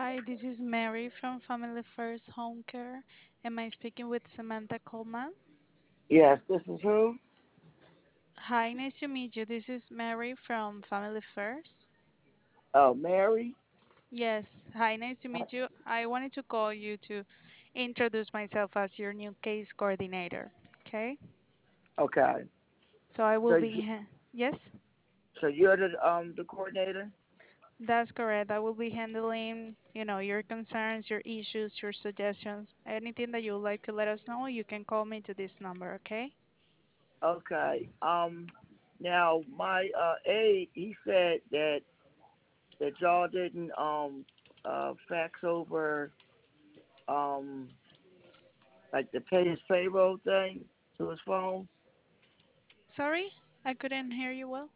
Hi, this is Mary from Family First Home Care. Am I speaking with Samantha Coleman? Yes, this is who? Hi, nice to meet you. This is Mary from Family First. Oh, Mary. Yes, hi, nice to meet you. I wanted to call you to introduce myself as your new case coordinator. Okay? Okay. So I So, will be, yes, so you're the coordinator. that's correct. I will be handling, your concerns, your issues, your suggestions, anything that you would like to let us know. You can call me to this number, okay? Okay. Now my aide, he said that y'all didn't fax over um like the pay his payroll thing to his phone. Sorry, I couldn't hear you well.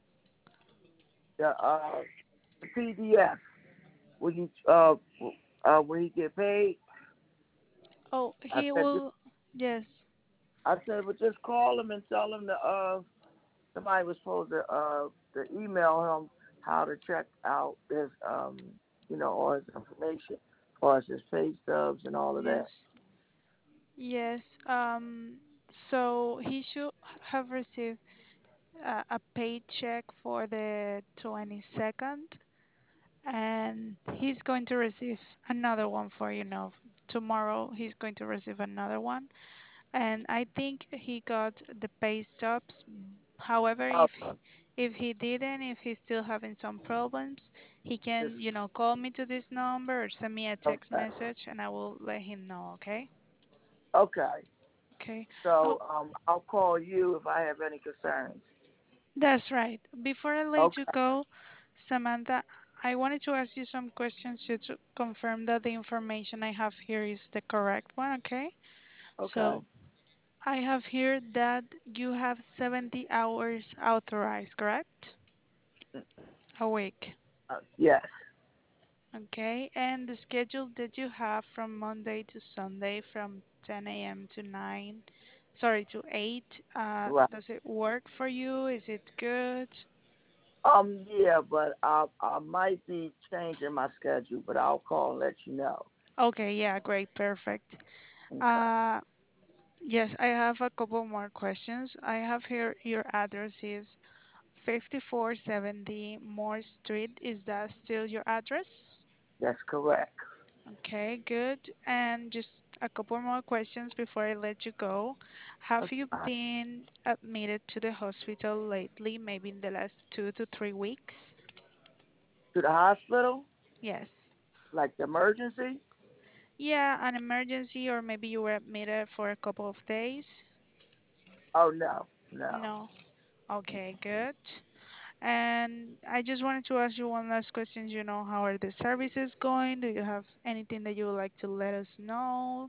The PDF when you when he get paid. Oh, I he said just will. Yes. I said, well, just call him and tell him to somebody was supposed to email him how to check out his all his information, as far as his pay stubs and all of that. Yes. Yes. So he should have received a paycheck for the 22nd, and he's going to receive another one for, tomorrow. He's going to receive another one. And I think he got the pay stubs. However, Oh, if he didn't, if he's still having some problems, he just can, call me to this number or send me a text okay, message, and I will let him know. Okay. okay. Okay. Oh, So I'll call you if I have any concerns. that's right. Before I let you Okay, go, Samantha, I wanted to ask you some questions just to confirm that the information I have here is the correct one. Okay. okay. So I have here that you have 70 hours authorized, correct? A week. Yes, Okay, and the schedule that you have from Monday to Sunday from 10 a.m. to 9, sorry, to 8, right. does it work for you? Is it good? Yeah, but I might be changing my schedule, but I'll call and let you know. Okay, yeah, great, perfect. Okay, Uh, yes, I have a couple more questions. I have here your address is 5470 Moore Street. Is that still your address? that's correct. Okay, good. And just a couple more questions before I let you go. Have That's you fine. been admitted to the hospital lately, maybe in the last 2 to 3 weeks? To the hospital, Yes. like the emergency. Yeah, an emergency, or maybe you were admitted for a couple of days? Oh no, no. No. Okay, good. And I just wanted to ask you one last question. How are the services going? Do you have anything that you would like to let us know?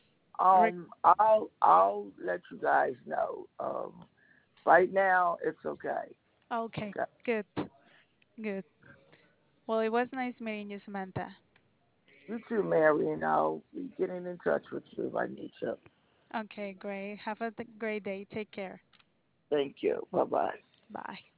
I'll let you guys know. Right now it's okay. Okay, Okay. good, good. Well, it was nice meeting you, Samantha. You too, Mary, and I'll be getting in touch with you if I need you. Okay, great. Have a great day. Take care. Thank you. Bye bye. Bye.